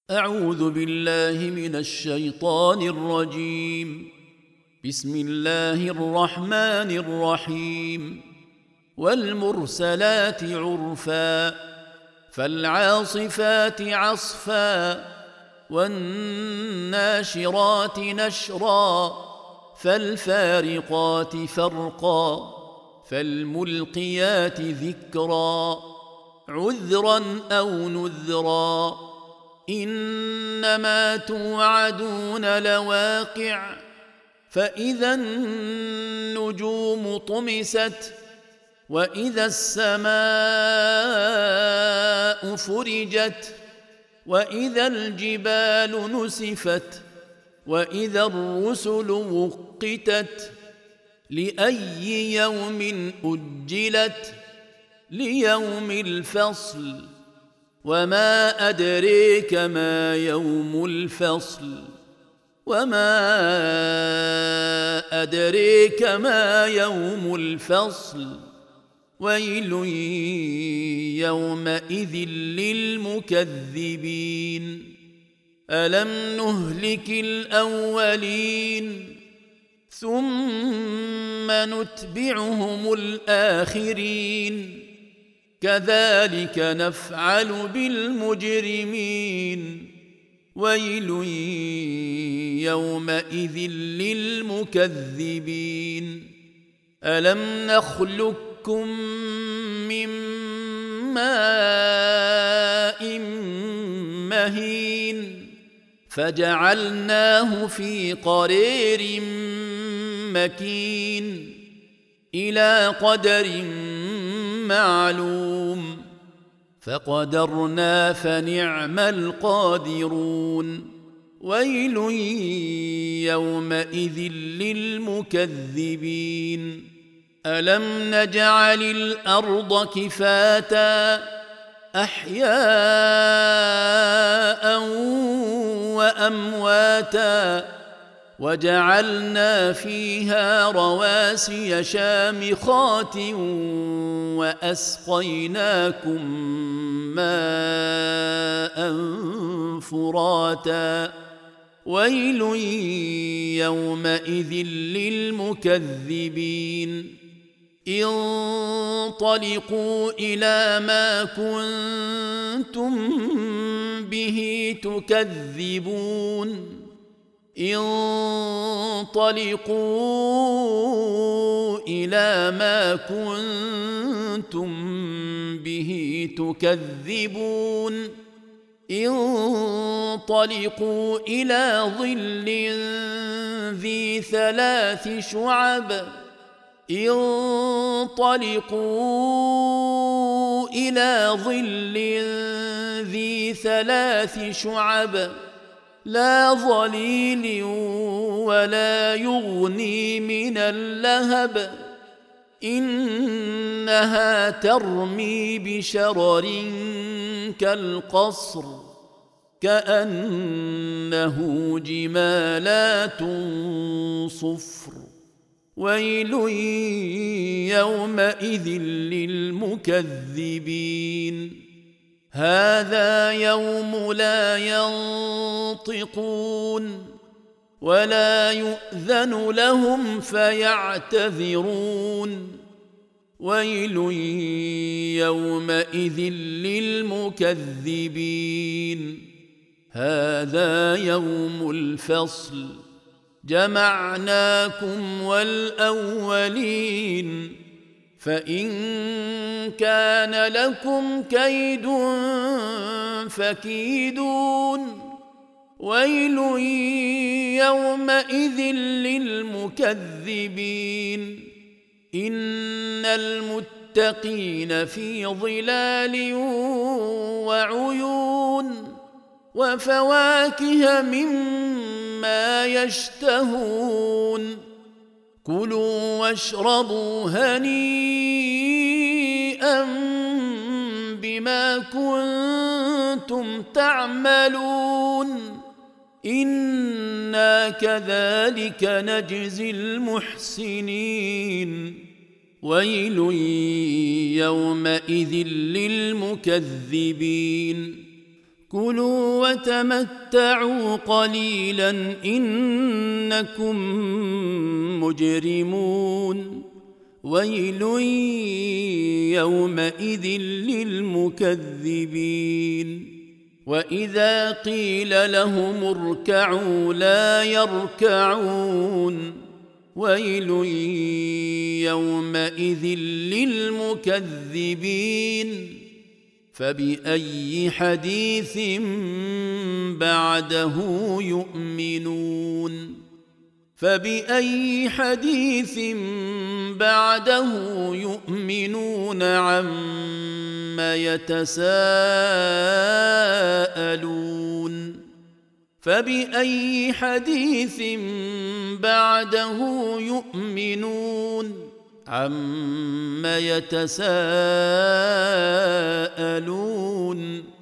أعوذ بالله من الشيطان الرجيم. بسم الله الرحمن الرحيم. والمرسلات عرفا فالعاصفات عصفا والناشرات نشرا فالفارقات فرقا فالملقيات ذكرا عذرا أو نذرا إنما توعدون لواقع فإذا النجوم طمست وإذا السماء فرجت وإذا الجبال نسفت وإذا الرسل وقتت لأي يوم أجلت ليوم الفصل وما أدريك ما يوم الفصل وما أدريك ما يوم الفصل ويل يومئذ للمكذبين ألم نهلك الأولين ثم نتبعهم الآخرين كذلك نفعل بالمجرمين ويل يومئذ للمكذبين ألم نخلقكم من ماء مهين فجعلناه في قرير مكين إلى قدر معلوم فقدرنا فنعم القادرون ويل يومئذ للمكذبين ألم نجعل الأرض كفاتا أحياء وأمواتا وجعلنا فيها رواسي شامخات وأسقيناكم ماء فراتا ويل يومئذ للمكذبين انطلقوا إلى ما كنتم به تكذبون انطلقوا إلى ما كنتم به تكذبون انطلقوا إلى ظل ذي ثلاث شعب انطلقوا إلى ظل ذي ثلاث شعب لا ظليل ولا يغني من اللهب إنها ترمي بشرر كالقصر كأنه جمالات صفر ويل يومئذ للمكذبين هذا يوم لا ينطقون ولا يؤذن لهم فيعتذرون ويل يومئذ للمكذبين هذا يوم الفصل جمعناكم والأولين فإن كان لكم كيد فكيدون ويل يومئذ للمكذبين إن المتقين في ظلال وعيون وفواكه مما يشتهون كلوا واشربوا هنيئا بما كنتم تعملون إنا كذلك نجزي المحسنين ويل يومئذ للمكذبين كلوا وتمتعوا قليلا إنكم مجرمون ويل يومئذ للمكذبين وإذا قيل لهم اركعوا لا يركعون ويل يومئذ للمكذبين فبأي حديث بعده يؤمنون فبأي حديث بعده يؤمنون عما يتساءلون فبأي حديث بعده يؤمنون عما يتساءلون